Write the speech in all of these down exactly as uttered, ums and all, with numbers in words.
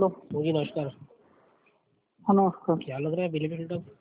Hello जी नमस्कार। हाँ नमस्कार। क्या लग रहा है बिल बिल टॉप?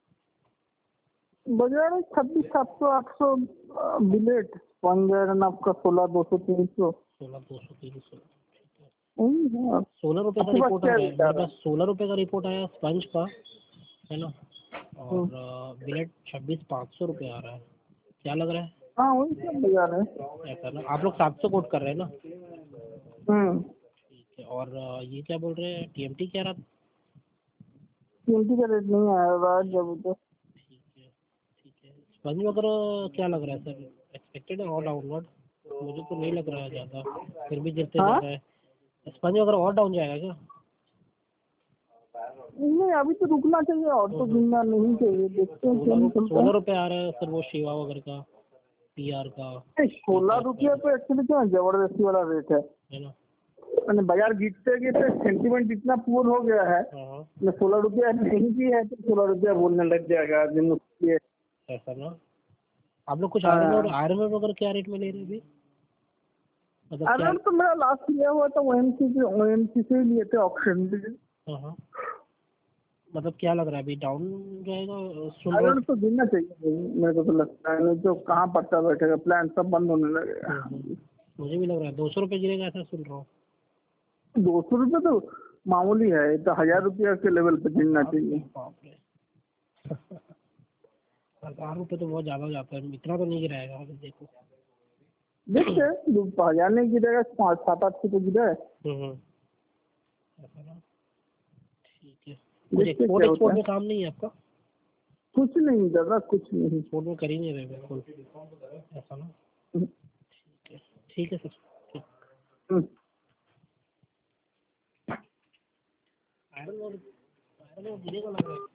बजाज छब्बीस सात सौ आठ सौ बिलेट पंजर आपका सोलह दो सौ तीन सौ सोलह दो सौ तीन सौ सोलह सोलह रुपये का रिपोर्ट आ रहा है मेरे पास। सोलह रुपये का रिपोर्ट आया स्पंज का, है ना। और बिलेट छब्बीस पाँच सौ रुपये आ रहा है। क्या लग रहा है? हाँ वही सब बाजार है ऐसा ना, आप लोग सात सौ कोट कर रहे हैं ना? हम्म ठीक है। और अ, ये क्या बोल रहे हैं, टीएमटी क्या रहा? कीमती का रेट नहीं आया रहा जब तो ठीक है ठीक है। स्पंज वगैरह क्या लग रहा है सर? एक्सपेक्टेड है और डाउनवर्ड? मुझे तो नहीं लग रहा है ज़्यादा, फिर भी गिरते जा हाँ रहा है। स्पंज वगैरह और डाउन जाएगा क्या? नहीं अभी तो रुकना चाहिए और तो गिरना नहीं चाहिए। देखते हैं क्या सोलह निकलता सोलह है। रुपये आ रहा है सर वो शिवा वगैरह का, पीआर का, सोलह रुपये तो एक्चुअली क्या जबरदस्ती वाला रेट है। है ना। मैंने बाजार गिरते गिरते सेंटीमेंट इतना पुअर हो गया है। हाँ मैं सोलह रुपया नहीं भी है तो सोलह रुपया बोलने लग जाएगा आदमी मुझसे। ऐसा ना। आप लोग कुछ आयरन और हाँ आयरन और वगैरह क्या रेट में ले रहे हैं अभी? मतलब क्या? अगर तो मेरा लास्ट लिया हुआ था ओएमसी से ओएमसी से ही लिए थे ऑप्शन पे। हाँ हाँ। मतलब क्या लग रहा है अभी डाउन जाएगा? सुन रहा अगर हूँ। तो गिरना चाहिए मेरे को तो लगता है, नहीं तो कहाँ पट्टा बैठेगा, प्लान सब बंद होने लगेगा। हम्म, हम्म। मुझे भी लग रहा है दो सौ रुपये गिरेगा, ऐसा सुन रहा हूँ। दो सौ रुपये तो मामूली है, ये तो हजार रुपया के लेवल पे गिरना चाहिए। बाप रे। हजार रुपये तो बहुत ज़्यादा हो जाता है, इतना तो नहीं गिराएगा अभी देखो। देखते हैं दो हजार नहीं गिरेगा, पाँच सात आठ सौ तो गिरा है। हम्म हम्म। ऐसा ना। ठीक है। कुछ देखते एक्सपोर्ट क्या होता एक्सपोर्ट है। में काम नहीं है आपका? कुछ नहीं दादा कुछ नहीं। एक्सपोर्ट में कर ही नहीं रहे बिल्कुल, ऐसा ना। हम्म, ठीक है ठीक है सर। ठीक। हम्म। आयरन और आयरन और गिरेगा लग रहा है।